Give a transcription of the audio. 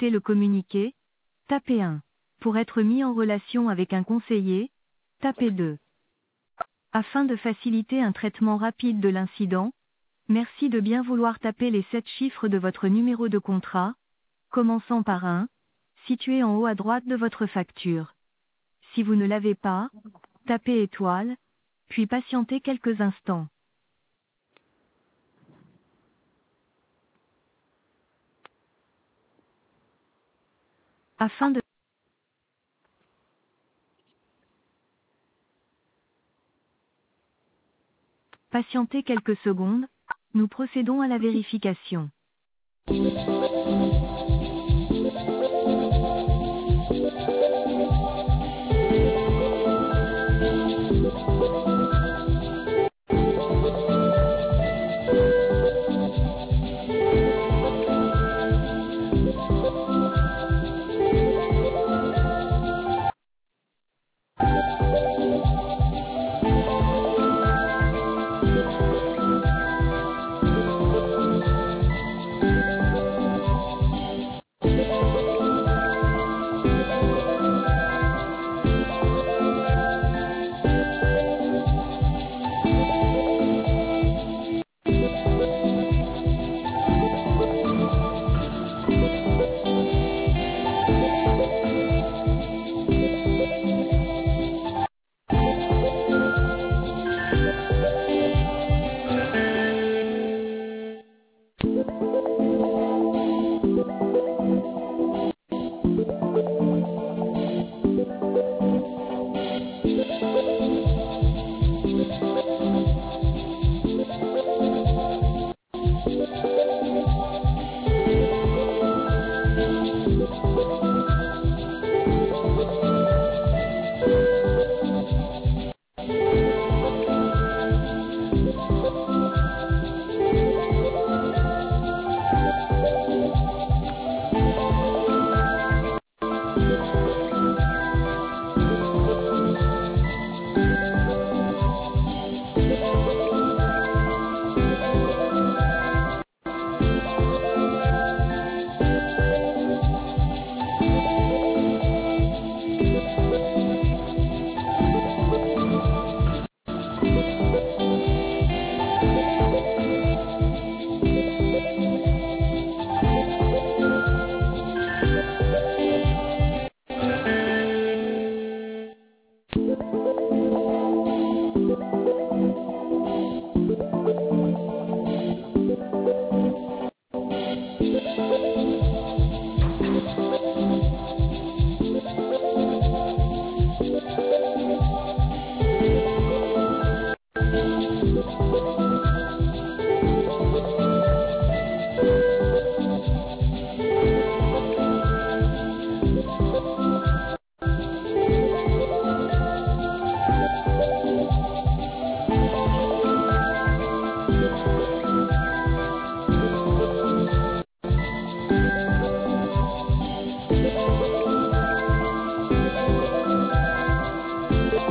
souhaitez le communiquer, tapez 1. Pour être mis en relation avec un conseiller, tapez 2. Afin de faciliter un traitement rapide de l'incident, merci de bien vouloir taper les 7 chiffres de votre numéro de contrat, commençant par 1, situé en haut à droite de votre facture. Si vous ne l'avez pas, tapez étoile, puis patientez quelques instants. Afin de patienter quelques secondes, nous procédons à la vérification.